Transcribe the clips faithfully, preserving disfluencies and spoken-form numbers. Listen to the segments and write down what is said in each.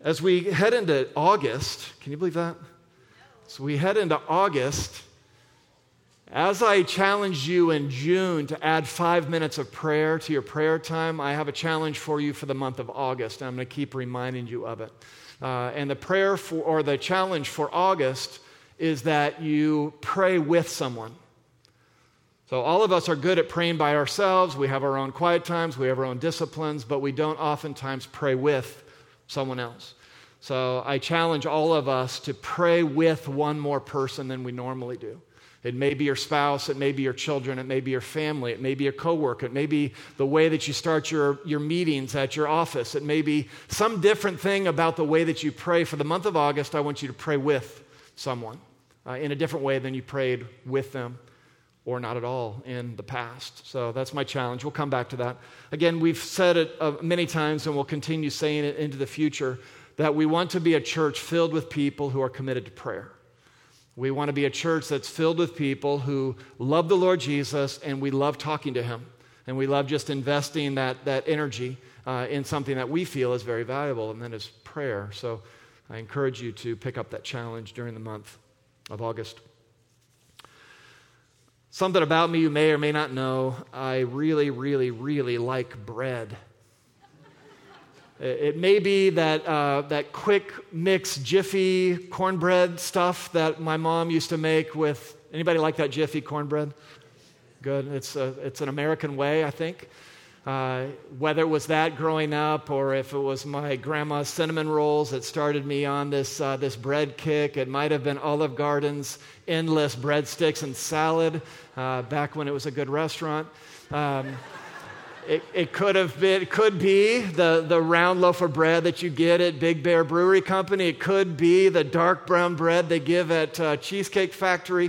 As we head into August, can you believe that? So we head into August. As I challenged you in June to add five minutes of prayer to your prayer time, I have a challenge for you for the month of August, and I'm going to keep reminding you of it. Uh, and the prayer for, or the challenge for August is that you pray with someone. So all of us are good at praying by ourselves. We have our own quiet times, we have our own disciplines, but we don't oftentimes pray with someone else. So I challenge all of us to pray with one more person than we normally do. It may be your spouse, it may be your children, it may be your family, it may be your coworker, it may be the way that you start your, your meetings at your office. It may be some different thing about the way that you pray. For the month of August, I want you to pray with someone uh, in a different way than you prayed with them or not at all in the past. So that's my challenge. We'll come back to that. Again, we've said it uh, many times and we'll continue saying it into the future, that we want to be a church filled with people who are committed to prayer. We want to be a church that's filled with people who love the Lord Jesus and we love talking to him. And we love just investing that, that energy uh, in something that we feel is very valuable, and that is prayer. So I encourage you to pick up that challenge during the month of August. Something about me you may or may not know, I really, really, really like bread. It may be that uh, that quick mix Jiffy cornbread stuff that my mom used to make with, anybody like that Jiffy cornbread? Good, it's, a, it's an American way, I think. Uh, whether it was that growing up or if it was my grandma's cinnamon rolls that started me on this uh, this bread kick, it might have been Olive Garden's endless breadsticks and salad uh, back when it was a good restaurant. Um, it, it could have been, it could be the, the round loaf of bread that you get at Big Bear Brewery Company. It could be the dark brown bread they give at uh, Cheesecake Factory.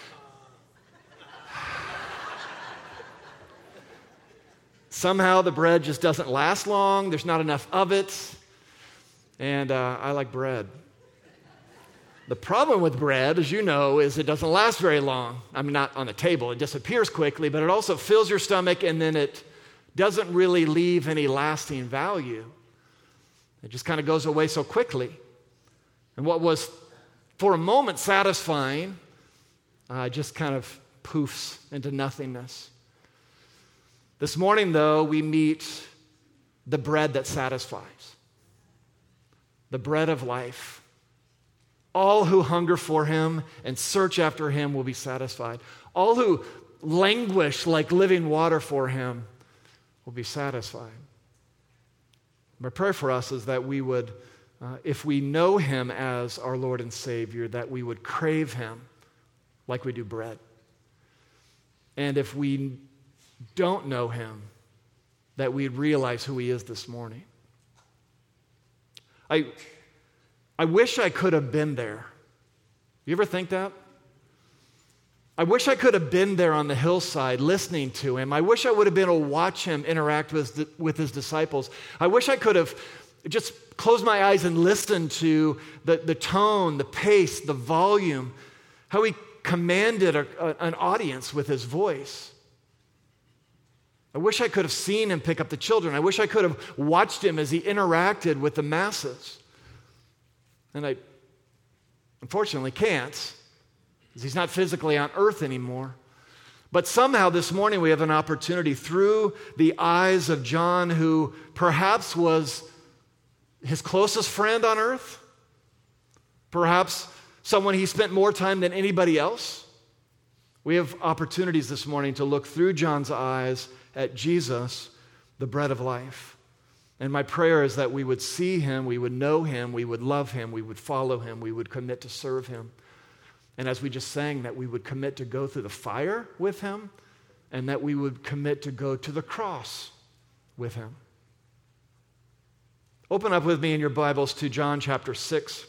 Somehow the bread just doesn't last long. There's not enough of it. And uh, I like bread. The problem with bread, as you know, is it doesn't last very long. I mean, not on the table. It disappears quickly, but it also fills your stomach, and then it doesn't really leave any lasting value. It just kind of goes away so quickly. And what was for a moment satisfying uh, just kind of poofs into nothingness. This morning, though, we meet the bread that satisfies, the bread of life. All who hunger for him and search after him will be satisfied. All who languish like living water for him will be satisfied. My prayer for us is that we would, uh, if we know him as our Lord and Savior, that we would crave him like we do bread. And if we don't know him, that we'd realize who he is this morning. I, I wish I could have been there. You ever think that? I wish I could have been there on the hillside listening to him. I wish I would have been able to watch him interact with, with his disciples. I wish I could have just closed my eyes and listened to the, the tone, the pace, the volume, how he commanded a, a, an audience with his voice. I wish I could have seen him pick up the children. I wish I could have watched him as he interacted with the masses. And I unfortunately can't, because he's not physically on earth anymore. But somehow this morning we have an opportunity through the eyes of John, who perhaps was his closest friend on earth, perhaps someone he spent more time than anybody else. We have opportunities this morning to look through John's eyes at Jesus, the bread of life. And my prayer is that we would see him, we would know him, we would love him, we would follow him, we would commit to serve him. And as we just sang, that we would commit to go through the fire with him, and that we would commit to go to the cross with him. Open up with me in your Bibles to John chapter six.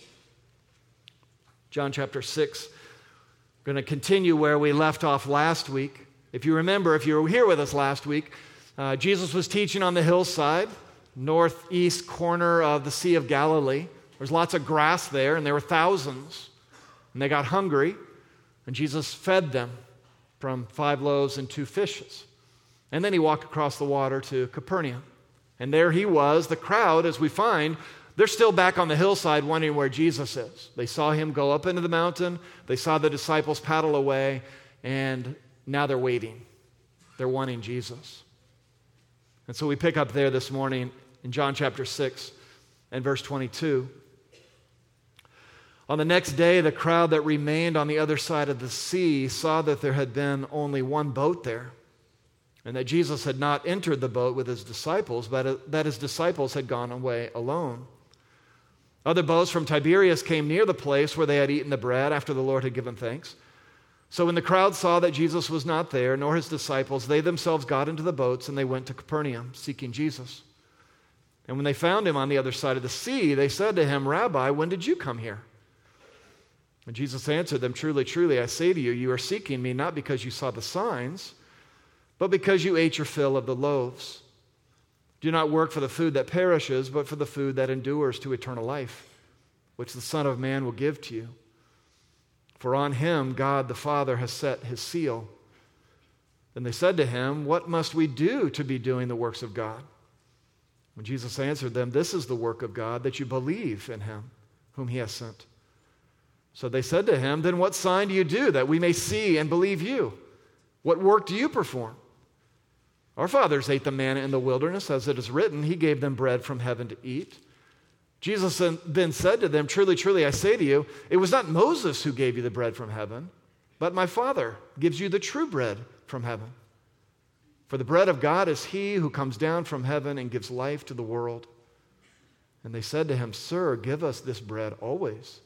John chapter six. We're going to continue where we left off last week. If you remember, if you were here with us last week, uh, Jesus was teaching on the hillside, northeast corner of the Sea of Galilee. There's lots of grass there, and there were thousands. And they got hungry, and Jesus fed them from five loaves and two fishes. And then he walked across the water to Capernaum. And there he was, the crowd, as we find, They're still back on the hillside wondering where Jesus is. They saw him go up into the mountain. They saw the disciples paddle away, and now they're waiting. They're wanting Jesus. And so we pick up there this morning in John chapter six and verse twenty-two. On the next day, the crowd that remained on the other side of the sea saw that there had been only one boat there, and that Jesus had not entered the boat with his disciples, but that his disciples had gone away alone. Other boats from Tiberias came near the place where they had eaten the bread after the Lord had given thanks. So when the crowd saw that Jesus was not there, nor his disciples, they themselves got into the boats and they went to Capernaum, seeking Jesus. And when they found him on the other side of the sea, they said to him, Rabbi, when did you come here? And Jesus answered them, Truly, truly, I say to you, you are seeking me not because you saw the signs, but because you ate your fill of the loaves. Do not work for the food that perishes, but for the food that endures to eternal life, which the Son of Man will give to you. For on him God the Father has set his seal. Then they said to him, What must we do to be doing the works of God? When Jesus answered them, This is the work of God, that you believe in him whom he has sent. So they said to him, Then what sign do you do that we may see and believe you? What work do you perform? Our fathers ate the manna in the wilderness, as it is written, He gave them bread from heaven to eat. Jesus then said to them, Truly, truly, I say to you, it was not Moses who gave you the bread from heaven, but my Father gives you the true bread from heaven. For the bread of God is he who comes down from heaven and gives life to the world. And they said to him, Sir, give us this bread always.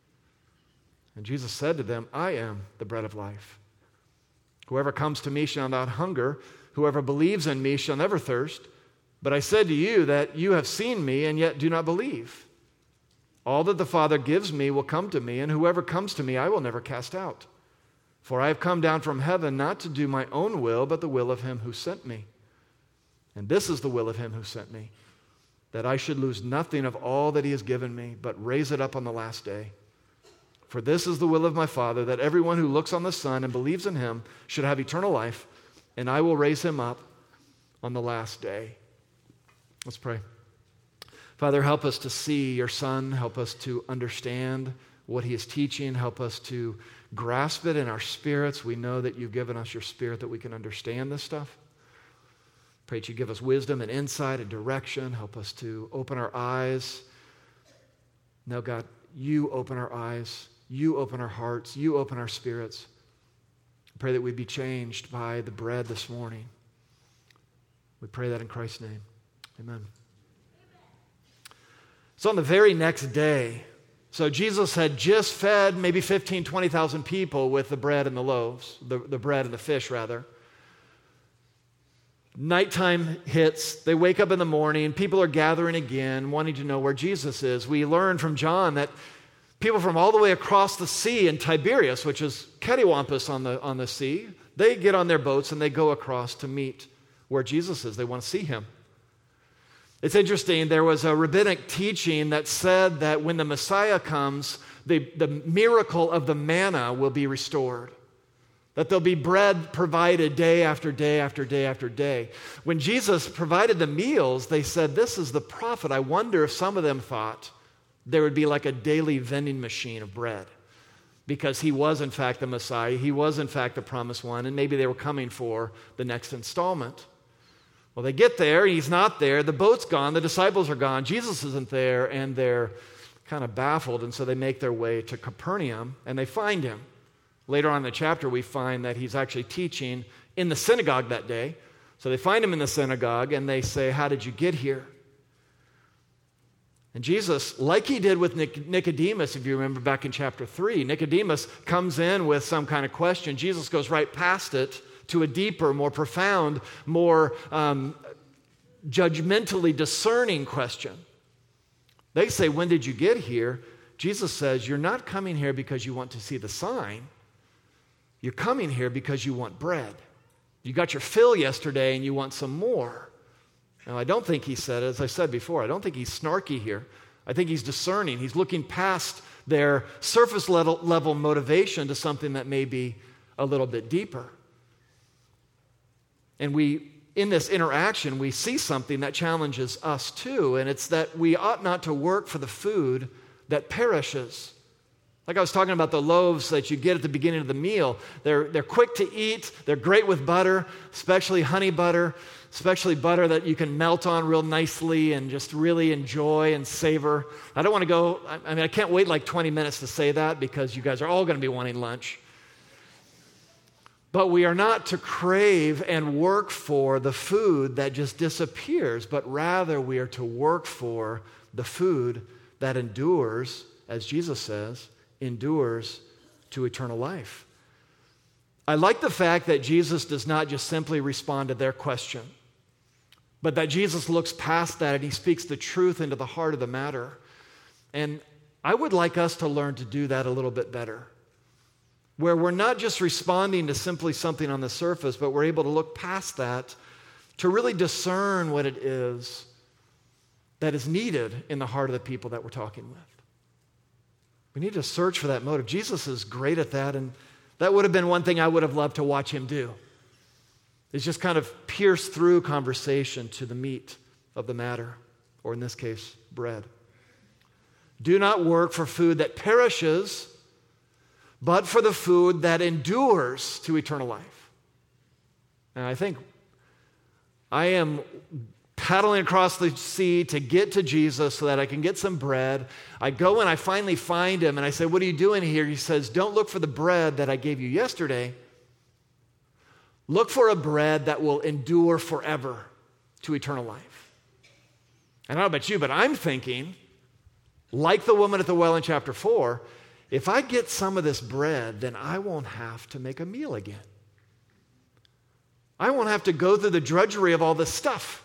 And Jesus said to them, I am the bread of life. Whoever comes to me shall not hunger. Whoever believes in me shall never thirst. But I said to you that you have seen me and yet do not believe. All that the Father gives me will come to me, and whoever comes to me I will never cast out. For I have come down from heaven not to do my own will, but the will of him who sent me. And this is the will of him who sent me, that I should lose nothing of all that he has given me, but raise it up on the last day. For this is the will of my Father, that everyone who looks on the Son and believes in him should have eternal life, and I will raise him up on the last day. Let's pray. Father, help us to see your Son. Help us to understand what he is teaching. Help us to grasp it in our spirits. We know that you've given us your Spirit that we can understand this stuff. Pray that you give us wisdom and insight and direction. Help us to open our eyes. No, God, you open our eyes. You open our hearts. You open our spirits. I pray that we'd be changed by the bread this morning. We pray that in Christ's name. Amen. So on the very next day, so Jesus had just fed maybe fifteen, twenty thousand people with the bread and the loaves, the, the bread and the fish, rather. Nighttime hits. They wake up in the morning. People are gathering again, wanting to know where Jesus is. We learn from John that people from all the way across the sea in Tiberias, which is cattywampus on the, on the sea, they get on their boats and they go across to meet where Jesus is. They want to see him. It's interesting, there was a rabbinic teaching that said that when the Messiah comes, the, the miracle of the manna will be restored. That there'll be bread provided day after day after day after day. When Jesus provided the meals, they said, this is the prophet. I wonder if some of them thought there would be like a daily vending machine of bread, because he was in fact the Messiah. He was in fact the promised one, and maybe they were coming for the next installment. Well, they get there, he's not there, the boat's gone, the disciples are gone, Jesus isn't there, and they're kind of baffled, and so they make their way to Capernaum, and they find him. Later on in the chapter, we find that he's actually teaching in the synagogue that day. So they find him in the synagogue, and they say, how did you get here? And Jesus, like he did with Nicodemus, if you remember back in chapter three, Nicodemus comes in with some kind of question. Jesus goes right past it to a deeper, more profound, more um, judgmentally discerning question. They say, when did you get here? Jesus says, you're not coming here because you want to see the sign. You're coming here because you want bread. You got your fill yesterday and you want some more. Now, I don't think he said, as I said before, I don't think he's snarky here. I think he's discerning. He's looking past their surface level, level motivation to something that may be a little bit deeper. And we in this interaction, we see something that challenges us too, and it's that we ought not to work for the food that perishes. Like I was talking about the loaves that you get at the beginning of the meal. They're, they're quick to eat. They're great with butter, especially honey butter, especially butter that you can melt on real nicely and just really enjoy and savor. I don't want to go, I mean, I can't wait like twenty minutes to say that because you guys are all going to be wanting lunch. But we are not to crave and work for the food that just disappears, but rather we are to work for the food that endures, as Jesus says, endures to eternal life. I like the fact that Jesus does not just simply respond to their question, but that Jesus looks past that and he speaks the truth into the heart of the matter. And I would like us to learn to do that a little bit better, where we're not just responding to simply something on the surface, but we're able to look past that to really discern what it is that is needed in the heart of the people that we're talking with. We need to search for that motive. Jesus is great at that, and that would have been one thing I would have loved to watch him do, is just kind of pierce through conversation to the meat of the matter, or in this case, bread. Do not work for food that perishes, but for the food that endures to eternal life. And I think I am paddling across the sea to get to Jesus so that I can get some bread. I go and I finally find him and I say, "What are you doing here?" He says, "Don't look for the bread that I gave you yesterday. Look for a bread that will endure forever to eternal life." And I don't know about you, but I'm thinking, like the woman at the well in chapter four, if I get some of this bread, then I won't have to make a meal again. I won't have to go through the drudgery of all this stuff.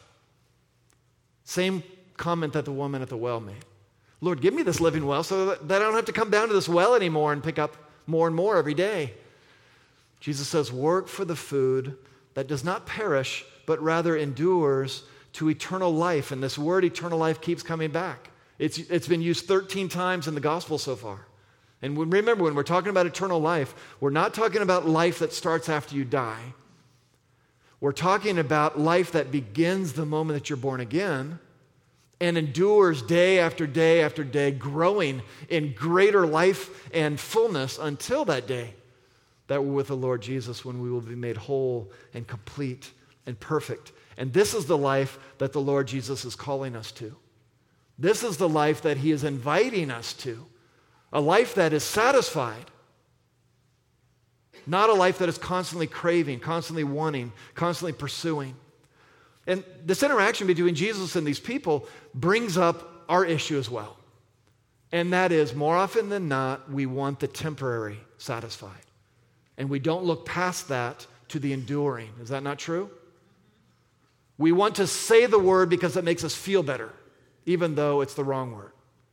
Same comment that the woman at the well made. Lord, give me this living well so that I don't have to come down to this well anymore and pick up more and more every day. Jesus says, work for the food that does not perish, but rather endures to eternal life. And this word eternal life keeps coming back. It's, it's been used thirteen times in the gospel so far. And when, remember, when we're talking about eternal life, we're not talking about life that starts after you die. We're talking about life that begins the moment that you're born again and endures day after day after day, growing in greater life and fullness until that day that we're with the Lord Jesus, when we will be made whole and complete and perfect. And this is the life that the Lord Jesus is calling us to. This is the life that he is inviting us to, a life that is satisfied. Not a life that is constantly craving, constantly wanting, constantly pursuing. And this interaction between Jesus and these people brings up our issue as well. And that is, more often than not, we want the temporary satisfied. And we don't look past that to the enduring. Is that not true? We want to say the word because it makes us feel better, even though it's the wrong word.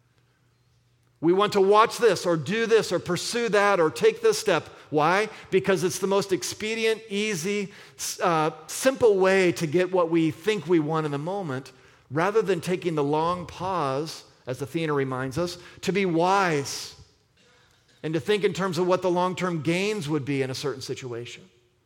We want to watch this or do this or pursue that or take this step. Why? Because it's the most expedient, easy, uh, simple way to get what we think we want in the moment, rather than taking the long pause, as Athena reminds us, to be wise and to think in terms of what the long-term gains would be in a certain situation.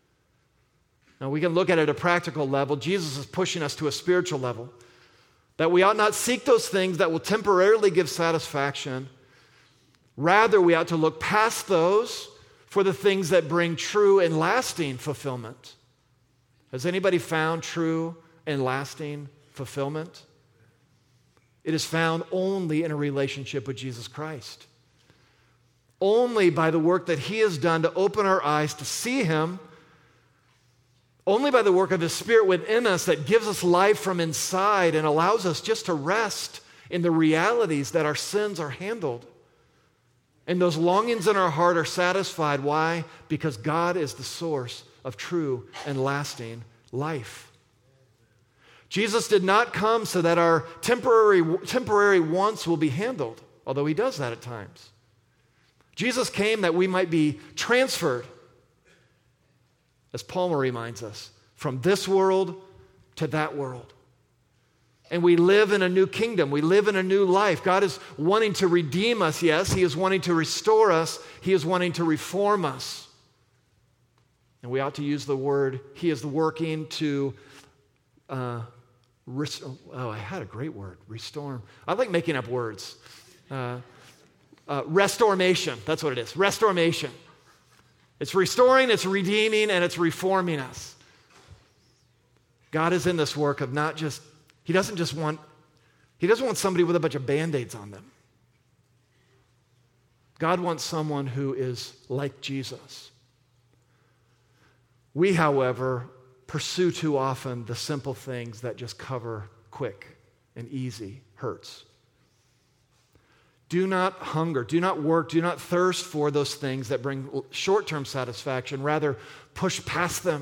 Now, we can look at it at a practical level. Jesus is pushing us to a spiritual level, that we ought not seek those things that will temporarily give satisfaction. Rather, we ought to look past those for the things that bring true and lasting fulfillment. Has anybody found true and lasting fulfillment? It is found only in a relationship with Jesus Christ. Only by the work that he has done to open our eyes to see him. Only by the work of his Spirit within us that gives us life from inside and allows us just to rest in the realities that our sins are handled. And those longings in our heart are satisfied. Why? Because God is the source of true and lasting life. Jesus did not come so that our temporary, temporary wants will be handled, although he does that at times. Jesus came that we might be transferred, as Palmer reminds us, from this world to that world. And we live in a new kingdom. We live in a new life. God is wanting to redeem us, yes. He is wanting to restore us. He is wanting to reform us. And we ought to use the word, he is working to uh, res- oh, I had a great word, restore. I like making up words. Uh, uh, restormation, that's what it is, restormation. It's restoring, it's redeeming, and it's reforming us. God is in this work of not just, he doesn't just want, he doesn't want somebody with a bunch of Band-Aids on them. God wants someone who is like Jesus. We, however, pursue too often the simple things that just cover quick and easy hurts. Do not hunger, do not work, do not thirst for those things that bring short-term satisfaction. Rather, push past them.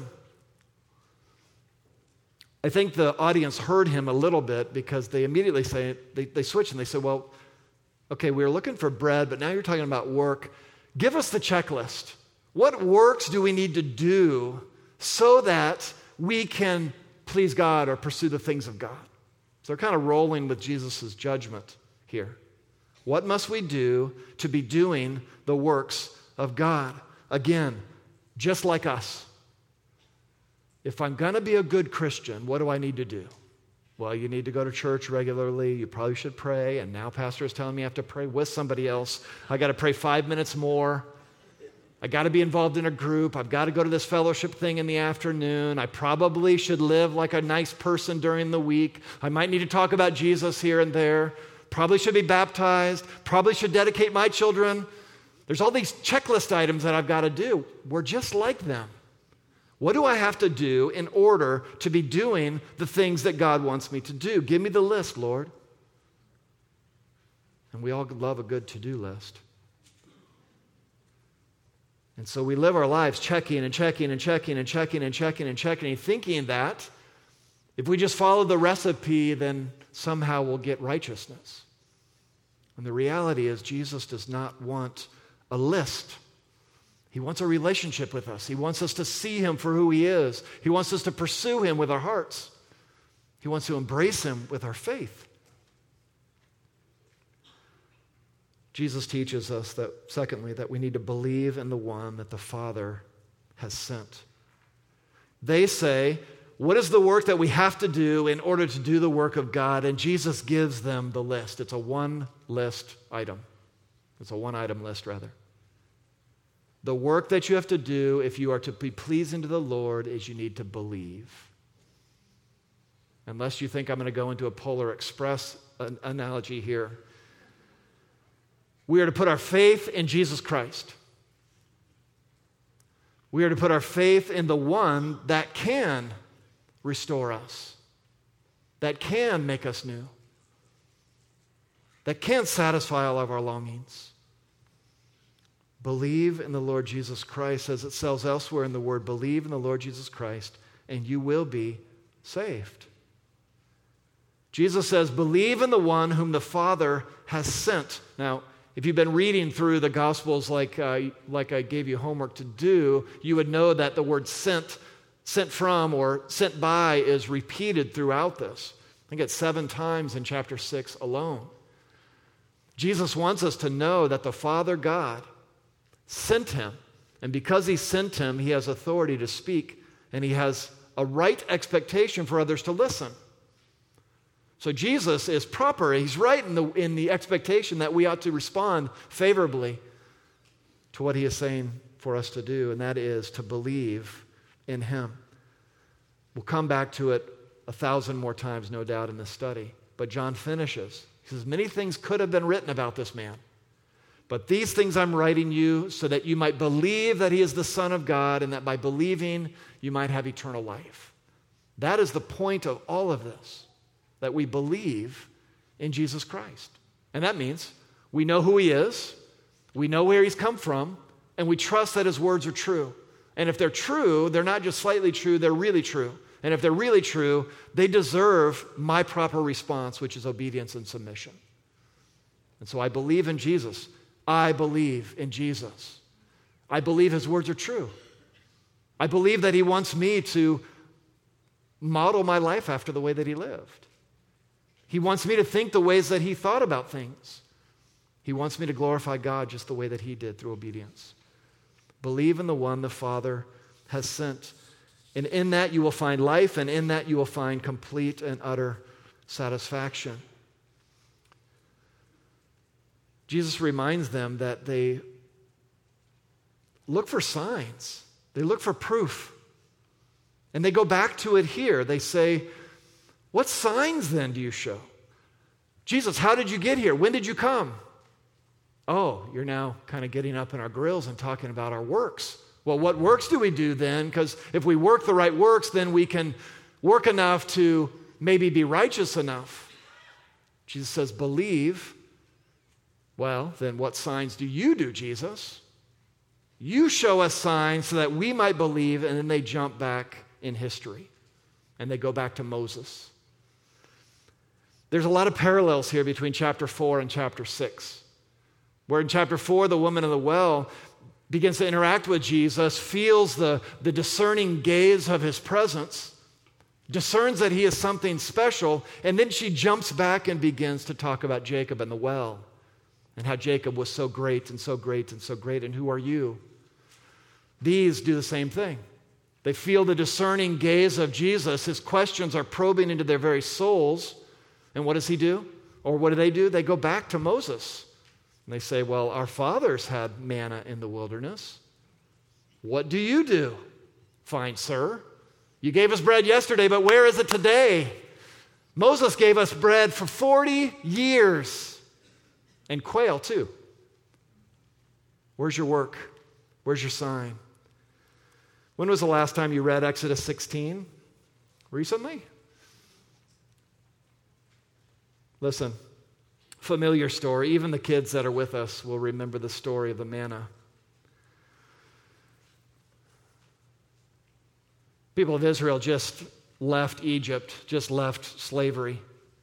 I think the audience heard him a little bit because they immediately say, they, they switch and they say, well, okay, we were looking for bread, but now you're talking about work. Give us the checklist. What works do we need to do so that we can please God or pursue the things of God? So they're kind of rolling with Jesus' judgment here. What must we do to be doing the works of God? Again, just like us. If I'm going to be a good Christian, what do I need to do? Well, you need to go to church regularly. You probably should pray. And now pastor is telling me I have to pray with somebody else. I got to pray five minutes more. I got to be involved in a group. I've got to go to this fellowship thing in the afternoon. I probably should live like a nice person during the week. I might need to talk about Jesus here and there. Probably should be baptized. Probably should dedicate my children. There's all these checklist items that I've got to do. We're just like them. What do I have to do in order to be doing the things that God wants me to do? Give me the list, Lord. And we all love a good to-do list. And so we live our lives checking and checking and checking and checking and checking and checking and thinking that if we just follow the recipe, then somehow we'll get righteousness. And the reality is Jesus does not want a list. He wants a relationship with us. He wants us to see him for who he is. He wants us to pursue him with our hearts. He wants to embrace him with our faith. Jesus teaches us that, secondly, that we need to believe in the one that the Father has sent. They say, what is the work that we have to do in order to do the work of God? And Jesus gives them the list. It's a one-list item. It's a one-item list, rather. The work that you have to do if you are to be pleasing to the Lord is you need to believe. Unless you think I'm going to go into a Polar Express an analogy here. We are to put our faith in Jesus Christ. We are to put our faith in the one that can restore us, that can make us new, that can satisfy all of our longings. Believe in the Lord Jesus Christ, as it says elsewhere in the word, believe in the Lord Jesus Christ, and you will be saved. Jesus says, believe in the one whom the Father has sent. Now, if you've been reading through the Gospels like, uh, like I gave you homework to do, you would know that the word sent, sent from, or sent by is repeated throughout this. I think it's seven times in chapter six alone. Jesus wants us to know that the Father God sent him. And because he sent him, he has authority to speak, and he has a right expectation for others to listen. So Jesus is proper. He's right in the, in the expectation that we ought to respond favorably to what he is saying for us to do, and that is to believe in him. We'll come back to it a thousand more times, no doubt, in this study. But John finishes. He says, many things could have been written about this man. But these things I'm writing you so that you might believe that he is the Son of God, and that by believing you might have eternal life. That is the point of all of this, that we believe in Jesus Christ. And that means we know who he is, we know where he's come from, and we trust that his words are true. And if they're true, they're not just slightly true, they're really true. And if they're really true, they deserve my proper response, which is obedience and submission. And so I believe in Jesus. I believe in Jesus. I believe his words are true. I believe that he wants me to model my life after the way that he lived. He wants me to think the ways that he thought about things. He wants me to glorify God just the way that he did through obedience. Believe in the one the Father has sent. And in that you will find life, and in that you will find complete and utter satisfaction. Jesus reminds them that they look for signs. They look for proof. And they go back to it here. They say, what signs then do you show? Jesus, how did you get here? When did you come? Oh, you're now kind of getting up in our grills and talking about our works. Well, what works do we do then? Because if we work the right works, then we can work enough to maybe be righteous enough. Jesus says, believe. Well, then what signs do you do, Jesus? You show us signs so that we might believe, and then they jump back in history. And they go back to Moses. There's a lot of parallels here between chapter four and chapter six. Where in chapter four, the woman of the well begins to interact with Jesus, feels the, the discerning gaze of his presence, discerns that he is something special, and then she jumps back and begins to talk about Jacob and the well, and how Jacob was so great and so great and so great, and who are you? These do the same thing. They feel the discerning gaze of Jesus. His questions are probing into their very souls. And what does he do? Or what do they do? They go back to Moses. And they say, well, our fathers had manna in the wilderness. What do you do? Fine, sir. You gave us bread yesterday, but where is it today? Moses gave us bread for forty years. And quail, too. Where's your work? Where's your sign? When was the last time you read Exodus sixteen? Recently? Listen, familiar story. Even the kids that are with us will remember the story of the manna. People of Israel just left Egypt, just left slavery.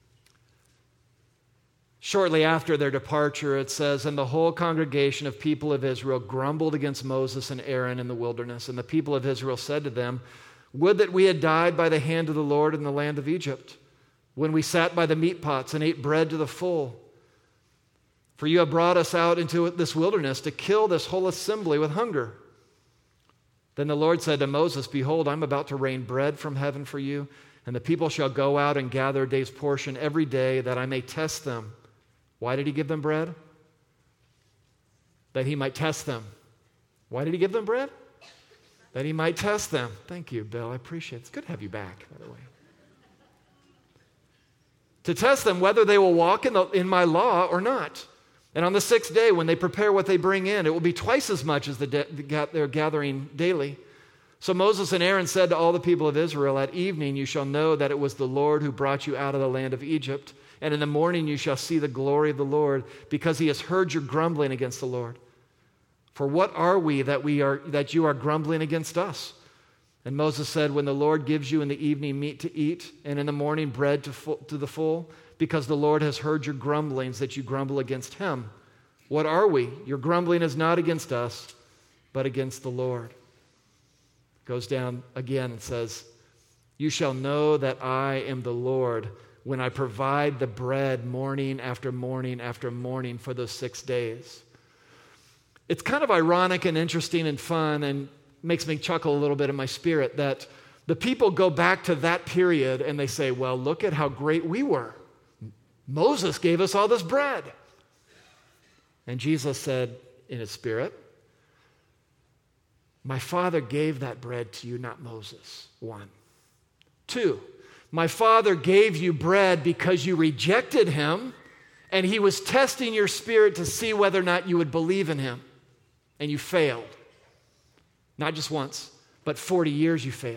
Shortly after their departure, it says, and the whole congregation of people of Israel grumbled against Moses and Aaron in the wilderness. And the people of Israel said to them, would that we had died by the hand of the Lord in the land of Egypt, when we sat by the meat pots and ate bread to the full. For you have brought us out into this wilderness to kill this whole assembly with hunger. Then the Lord said to Moses, behold, I'm about to rain bread from heaven for you, and the people shall go out and gather a day's portion every day, that I may test them. Why did he give them bread? That he might test them. Why did he give them bread? That he might test them. Thank you, Bill. I appreciate it. It's good to have you back, by the way. To test them whether they will walk in, the, in my law or not. And on the sixth day, when they prepare what they bring in, it will be twice as much as the de- they're gathering daily. So Moses and Aaron said to all the people of Israel, at evening you shall know that it was the Lord who brought you out of the land of Egypt. And in the morning you shall see the glory of the Lord, because he has heard your grumbling against the Lord. For what are we that we are that you are grumbling against us? And Moses said, when the Lord gives you in the evening meat to eat, and in the morning bread to, full, to the full, because the Lord has heard your grumblings that you grumble against him. What are we? Your grumbling is not against us, but against the Lord. Goes down again and says, you shall know that I am the Lord, when I provide the bread morning after morning after morning for those six days. It's kind of ironic and interesting and fun, and makes me chuckle a little bit in my spirit, that the people go back to that period and they say, well, look at how great we were. Moses gave us all this bread. And Jesus said in his spirit, my Father gave that bread to you, not Moses. One. Two, my Father gave you bread because you rejected him, and he was testing your spirit to see whether or not you would believe in him. And you failed. Not just once, but forty years you failed.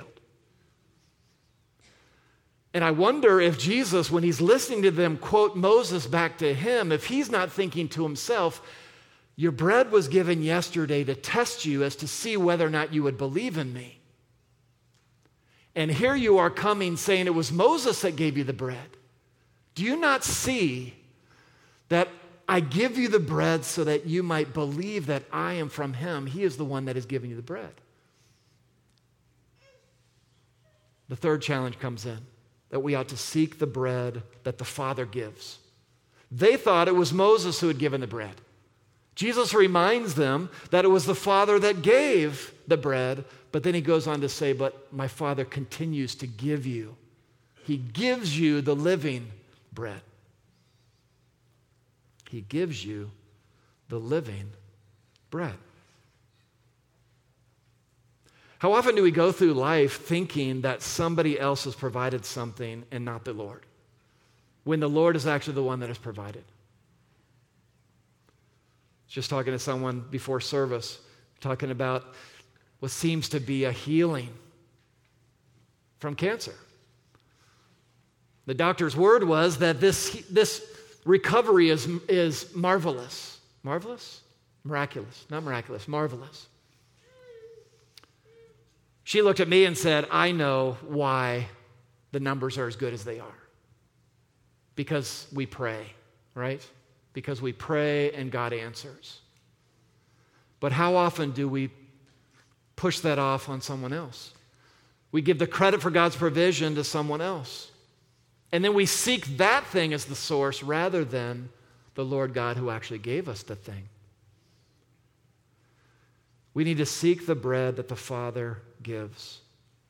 And I wonder if Jesus, when he's listening to them quote Moses back to him, if he's not thinking to himself, your bread was given yesterday to test you as to see whether or not you would believe in me. And here you are coming saying it was Moses that gave you the bread. Do you not see that I give you the bread so that you might believe that I am from him? He is the one that is giving you the bread. The third challenge comes in, that we ought to seek the bread that the Father gives. They thought it was Moses who had given the bread. Jesus reminds them that it was the Father that gave the bread, but then he goes on to say, but my Father continues to give you. He gives you the living bread. He gives you the living bread. How often do we go through life thinking that somebody else has provided something and not the Lord, when the Lord is actually the one that has provided? Just talking to someone before service, talking about what seems to be a healing from cancer. The doctor's word was that this, this recovery is, is marvelous. Marvelous? Miraculous. Not miraculous, marvelous. She looked at me and said, I know why the numbers are as good as they are. Because we pray, right? Because we pray and God answers. But how often do we push that off on someone else? We give the credit for God's provision to someone else. And then we seek that thing as the source rather than the Lord God who actually gave us the thing. We need to seek the bread that the Father gives.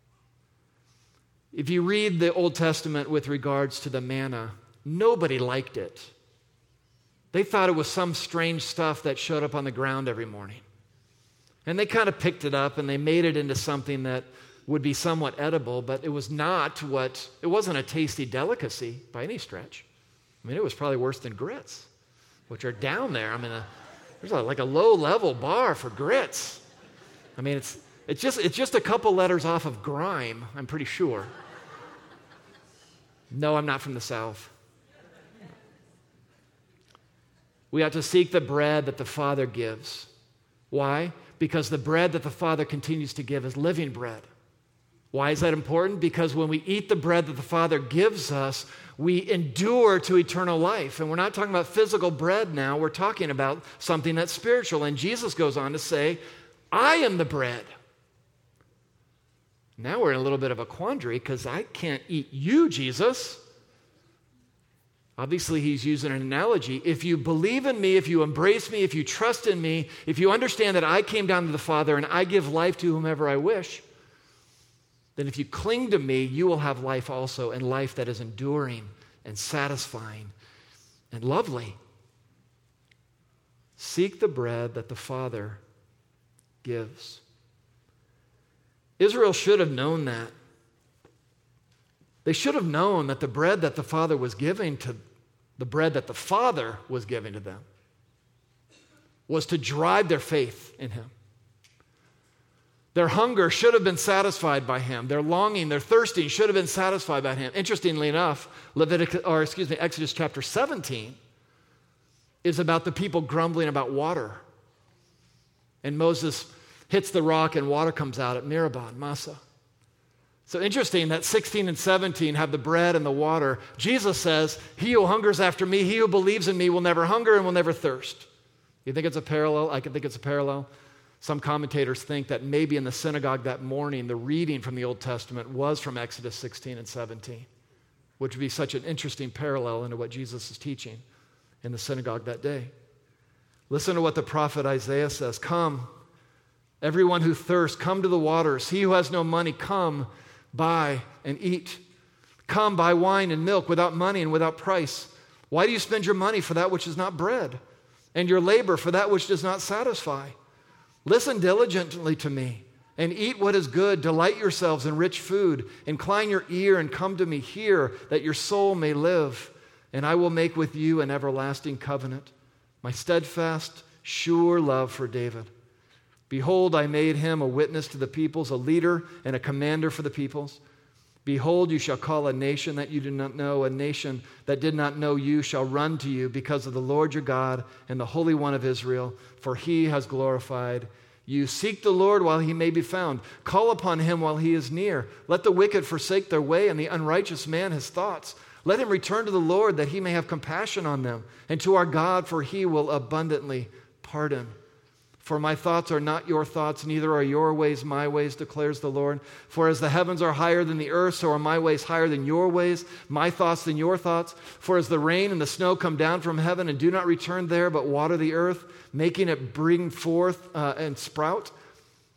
If you read the Old Testament with regards to the manna, nobody liked it. They thought it was some strange stuff that showed up on the ground every morning. And they kind of picked it up and they made it into something that would be somewhat edible, but it was not what, it wasn't a tasty delicacy by any stretch. I mean, it was probably worse than grits, which are down there. I mean, a, there's a, like a low-level bar for grits. I mean, it's it's just it's just a couple letters off of grime, I'm pretty sure. No, I'm not from the South. We ought to seek the bread that the Father gives. Why? Because the bread that the Father continues to give is living bread. Why is that important? Because when we eat the bread that the Father gives us, we endure to eternal life. And we're not talking about physical bread now. We're talking about something that's spiritual. And Jesus goes on to say, I am the bread. Now we're in a little bit of a quandary because I can't eat you, Jesus. Obviously, he's using an analogy. If you believe in me, if you embrace me, if you trust in me, if you understand that I came down to the Father and I give life to whomever I wish, then if you cling to me, you will have life also, and life that is enduring and satisfying and lovely. Seek the bread that the Father gives. Israel should have known that. They should have known that the bread that the Father was giving to the bread that the Father was giving to them was to drive their faith in him. Their hunger should have been satisfied by him. Their longing, their thirsting should have been satisfied by him. Interestingly enough, Leviticus, or excuse me, Exodus chapter seventeen is about the people grumbling about water. And Moses hits the rock and water comes out at Meribah, Massah. So interesting that sixteen and seventeen have the bread and the water. Jesus says, he who hungers after me, he who believes in me will never hunger and will never thirst. You think it's a parallel? I can think it's a parallel. Some commentators think that maybe in the synagogue that morning, the reading from the Old Testament was from Exodus sixteen and seventeen, which would be such an interesting parallel into what Jesus is teaching in the synagogue that day. Listen to what the prophet Isaiah says. Come, everyone who thirsts, come to the waters. He who has no money, come, buy and eat. Come, buy wine and milk without money and without price. Why do you spend your money for that which is not bread, and your labor for that which does not satisfy? Listen diligently to me and eat what is good. Delight yourselves in rich food. Incline your ear and come to me. Hear that your soul may live. And I will make with you an everlasting covenant, my steadfast, sure love for David. Behold, I made him a witness to the peoples, a leader and a commander for the peoples. Behold, you shall call a nation that you do not know, a nation that did not know you shall run to you because of the Lord your God and the Holy One of Israel, for he has glorified you. Seek the Lord while he may be found. Call upon him while he is near. Let the wicked forsake their way and the unrighteous man his thoughts. Let him return to the Lord that he may have compassion on them, and to our God, for he will abundantly pardon. For my thoughts are not your thoughts, neither are your ways my ways, declares the Lord. For as the heavens are higher than the earth, so are my ways higher than your ways, my thoughts than your thoughts. For as the rain and the snow come down from heaven and do not return there, but water the earth, making it bring forth uh, and sprout,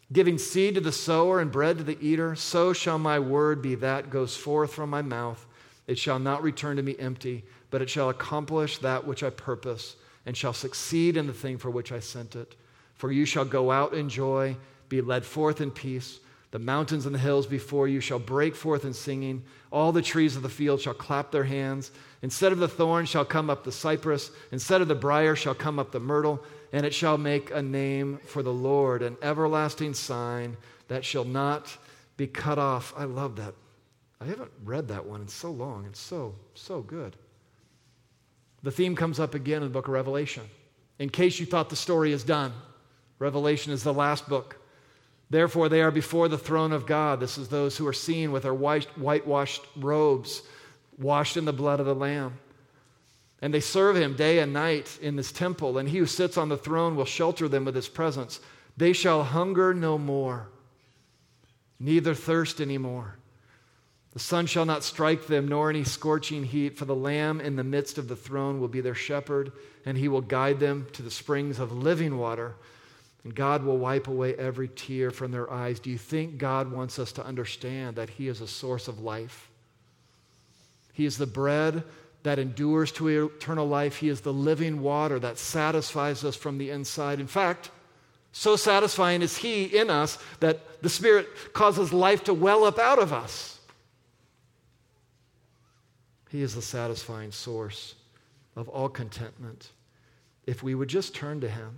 giving seed to the sower and bread to the eater, so shall my word be that goes forth from my mouth. It shall not return to me empty, but it shall accomplish that which I purpose, and shall succeed in the thing for which I sent it. For you shall go out in joy, be led forth in peace. The mountains and the hills before you shall break forth in singing. All the trees of the field shall clap their hands. Instead of the thorn shall come up the cypress. Instead of the briar shall come up the myrtle. And it shall make a name for the Lord, an everlasting sign that shall not be cut off. I love that. I haven't read that one in so long. It's so, so good. The theme comes up again in the book of Revelation. In case you thought the story is done, Revelation is the last book. Therefore, they are before the throne of God. This is those who are seen with their white, whitewashed robes, washed in the blood of the Lamb. And they serve him day and night in this temple, and he who sits on the throne will shelter them with his presence. They shall hunger no more, neither thirst any more. The sun shall not strike them, nor any scorching heat, for the Lamb in the midst of the throne will be their shepherd, and he will guide them to the springs of living water, and God will wipe away every tear from their eyes. Do you think God wants us to understand that he is a source of life? He is the bread that endures to eternal life. He is the living water that satisfies us from the inside. In fact, so satisfying is he in us that the Spirit causes life to well up out of us. He is the satisfying source of all contentment if we would just turn to him.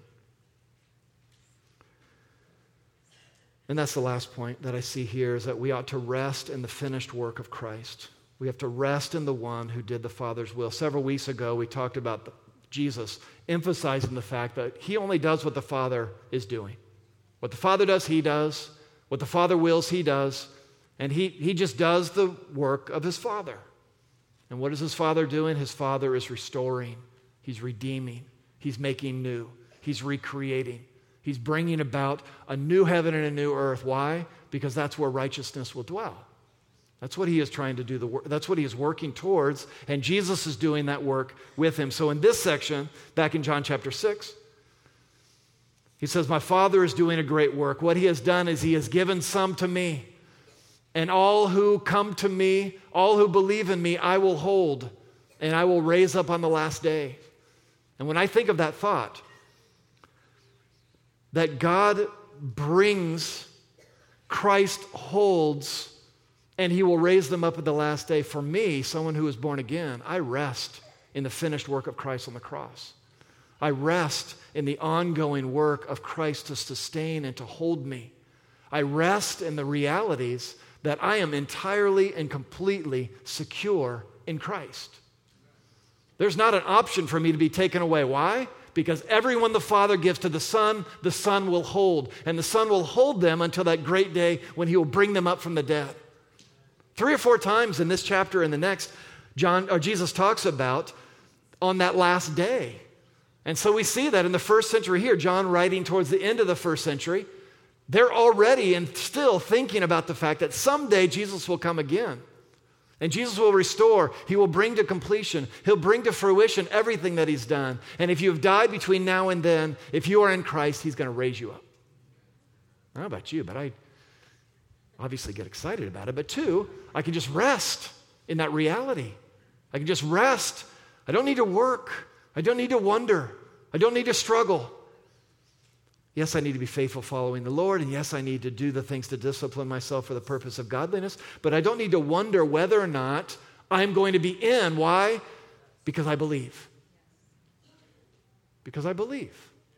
And that's the last point that I see here, is that we ought to rest in the finished work of Christ. We have to rest in the one who did the Father's will. Several weeks ago, we talked about the, Jesus emphasizing the fact that he only does what the Father is doing. What the Father does, he does. What the Father wills, he does. And he, he just does the work of his Father. And what is his Father doing? His Father is restoring. He's redeeming. He's making new. He's recreating. He's bringing about a new heaven and a new earth. Why? Because that's where righteousness will dwell. That's what he is trying to do. The work. That's what he is working towards, and Jesus is doing that work with him. So in this section, back in John chapter six, he says, my Father is doing a great work. What he has done is he has given some to me, and all who come to me, all who believe in me, I will hold, and I will raise up on the last day. And when I think of that thought, that God brings, Christ holds, and he will raise them up at the last day. For me, someone who is born again, I rest in the finished work of Christ on the cross. I rest in the ongoing work of Christ to sustain and to hold me. I rest in the realities that I am entirely and completely secure in Christ. There's not an option for me to be taken away. Why? Because everyone the Father gives to the Son, the Son will hold. And the Son will hold them until that great day when he will bring them up from the dead. Three or four times in this chapter and the next, John or Jesus talks about on that last day. And so we see that in the first century here, John writing towards the end of the first century, they're already and still thinking about the fact that someday Jesus will come again. And Jesus will restore. He will bring to completion. He'll bring to fruition everything that he's done. And if you've died between now and then, if you are in Christ, he's going to raise you up. I don't know about you, but I obviously get excited about it. But two, I can just rest in that reality. I can just rest. I don't need to work. I don't need to wonder. I don't need to struggle. Yes, I need to be faithful following the Lord, and yes, I need to do the things to discipline myself for the purpose of godliness, but I don't need to wonder whether or not I'm going to be in. Why? Because I believe. Because I believe.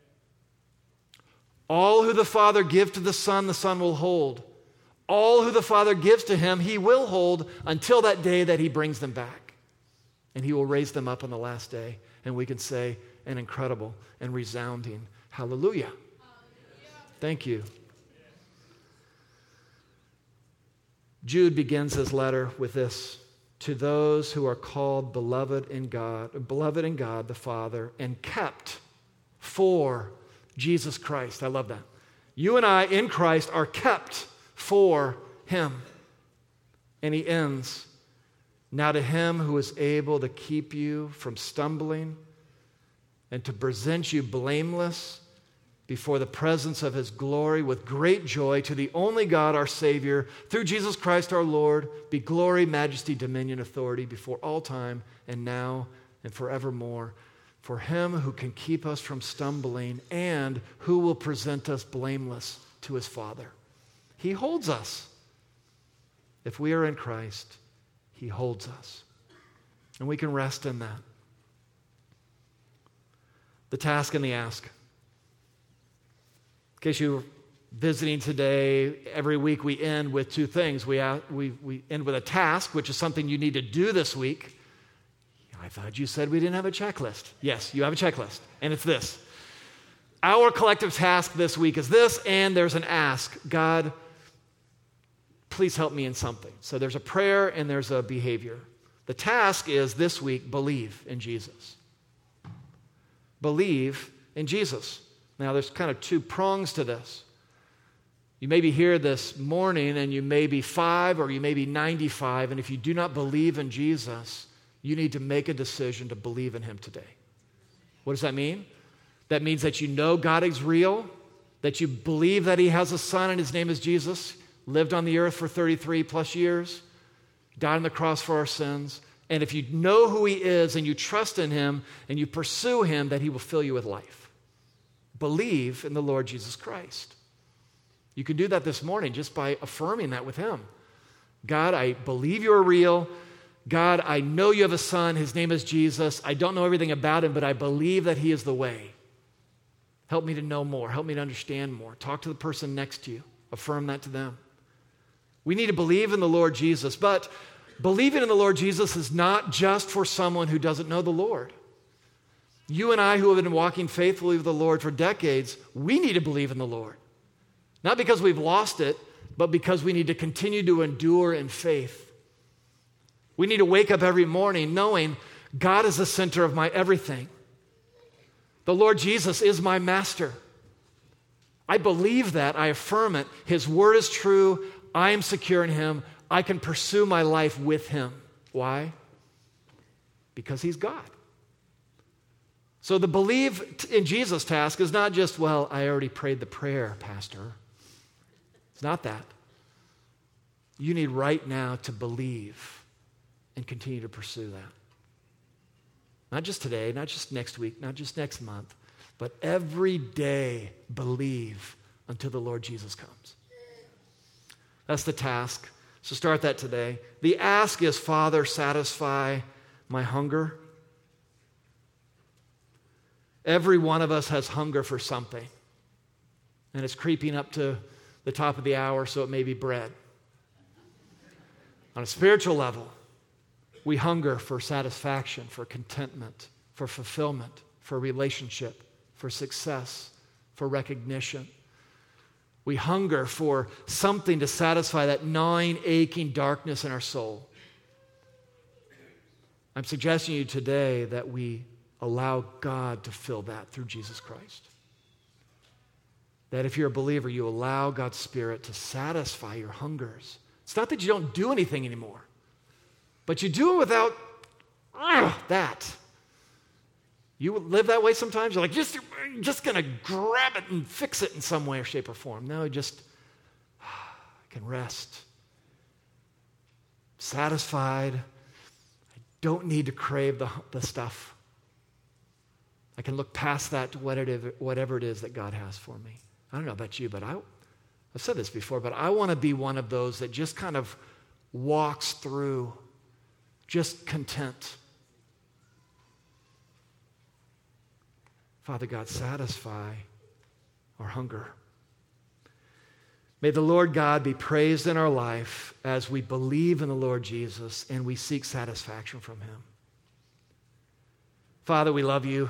All who the Father gives to the Son, the Son will hold. All who the Father gives to him, he will hold until that day that he brings them back. And he will raise them up on the last day, and we can say an incredible and resounding hallelujah. Thank you. Jude begins his letter with this: to those who are called beloved in God, beloved in God the Father, and kept for Jesus Christ. I love that. You and I in Christ are kept for him. And he ends, now to him who is able to keep you from stumbling and to present you blameless before the presence of his glory with great joy. To the only God, our Savior, through Jesus Christ our Lord, be glory, majesty, dominion, authority before all time and now and forevermore. For him who can keep us from stumbling and who will present us blameless to his Father. He holds us. If we are in Christ, he holds us. And we can rest in that. The task and the ask. In case you're visiting today, every week we end with two things. We, we, we end with a task, which is something you need to do this week. I thought you said we didn't have a checklist. Yes, you have a checklist, and it's this. Our collective task this week is this, and there's an ask. God, please help me in something. So there's a prayer and there's a behavior. The task is this week, believe in Jesus. Believe in Jesus. Now, there's kind of two prongs to this. You may be here this morning and you may be five or you may be ninety-five, and if you do not believe in Jesus, you need to make a decision to believe in him today. What does that mean? That means that you know God is real, that you believe that he has a son and his name is Jesus, lived on the earth for thirty-three plus years, died on the cross for our sins. And if you know who he is and you trust in him and you pursue him, that he will fill you with life. Believe in the Lord Jesus Christ. You can do that this morning just by affirming that with him. God, I believe you are real. God, I know you have a son. His name is Jesus. I don't know everything about him, but I believe that he is the way. Help me to know more. Help me to understand more. Talk to the person next to you. Affirm that to them. We need to believe in the Lord Jesus, but believing in the Lord Jesus is not just for someone who doesn't know the Lord. You and I, who have been walking faithfully with the Lord for decades, we need to believe in the Lord. Not because we've lost it, but because we need to continue to endure in faith. We need to wake up every morning knowing God is the center of my everything. The Lord Jesus is my master. I believe that. I affirm it. His word is true. I am secure in him. I can pursue my life with him. Why? Because he's God. So the believe in Jesus task is not just, well, I already prayed the prayer, Pastor. It's not that. You need right now to believe and continue to pursue that. Not just today, not just next week, not just next month, but every day believe until the Lord Jesus comes. That's the task. So start that today. The ask is, Father, satisfy my hunger. Every one of us has hunger for something. And it's creeping up to the top of the hour, so it may be bread. On a spiritual level, we hunger for satisfaction, for contentment, for fulfillment, for relationship, for success, for recognition. We hunger for something to satisfy that gnawing, aching darkness in our soul. I'm suggesting to you today that we allow God to fill that through Jesus Christ. That if you're a believer, you allow God's Spirit to satisfy your hungers. It's not that you don't do anything anymore, but you do it without uh, that. You live that way sometimes. You're like, just, you're just going to grab it and fix it in some way or shape or form. No, just uh, I can rest. Satisfied. I don't need to crave the, the stuff. I can look past that to whatever, whatever it is that God has for me. I don't know about you, but I, I've said this before, but I want to be one of those that just kind of walks through just content. Father God, satisfy our hunger. May the Lord God be praised in our life as we believe in the Lord Jesus and we seek satisfaction from him. Father, we love you.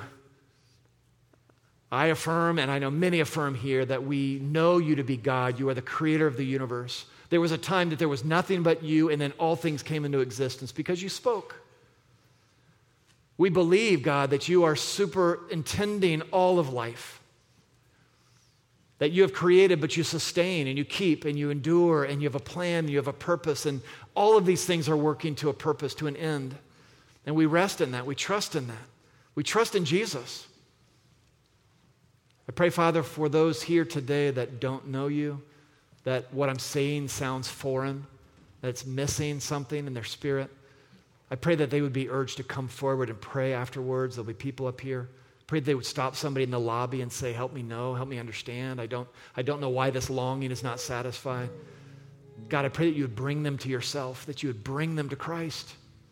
I affirm, and I know many affirm here, that we know you to be God. You are the creator of the universe. There was a time that there was nothing but you, and then all things came into existence because you spoke. We believe, God, that you are superintending all of life, that you have created, but you sustain, and you keep, and you endure, and you have a plan, and you have a purpose, and all of these things are working to a purpose, to an end. And we rest in that. We trust in that. We trust in Jesus. I pray, Father, for those here today that don't know you, that what I'm saying sounds foreign, that it's missing something in their spirit. I pray that they would be urged to come forward and pray afterwards. There'll be people up here. I pray they would stop somebody in the lobby and say, help me know, help me understand. I don't, I don't know why this longing is not satisfied. God, I pray that you would bring them to yourself, that you would bring them to Christ.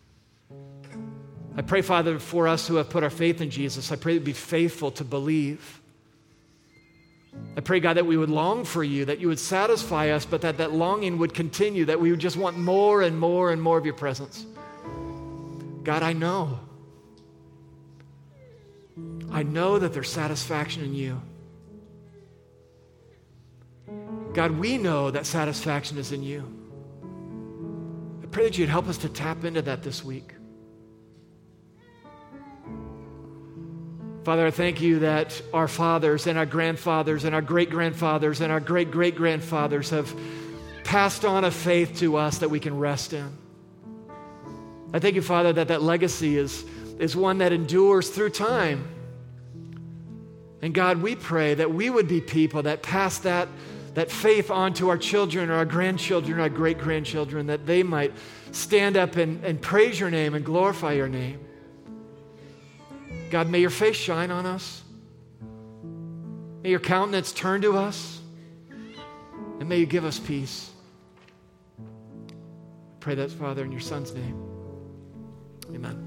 I pray, Father, for us who have put our faith in Jesus, I pray that we'd be faithful to believe. I pray, God, that we would long for you, that you would satisfy us, but that that longing would continue, that we would just want more and more and more of your presence. God, I know. I know that there's satisfaction in you. God, we know that satisfaction is in you. I pray that you'd help us to tap into that this week. Father, I thank you that our fathers and our grandfathers and our great-grandfathers and our great-great-grandfathers have passed on a faith to us that we can rest in. I thank you, Father, that that legacy is, is one that endures through time. And God, we pray that we would be people that pass that, that faith on to our children or our grandchildren or our great-grandchildren, that they might stand up and, and praise your name and glorify your name. God, may your face shine on us. May your countenance turn to us. And may you give us peace. I pray that, Father, in your Son's name. Amen.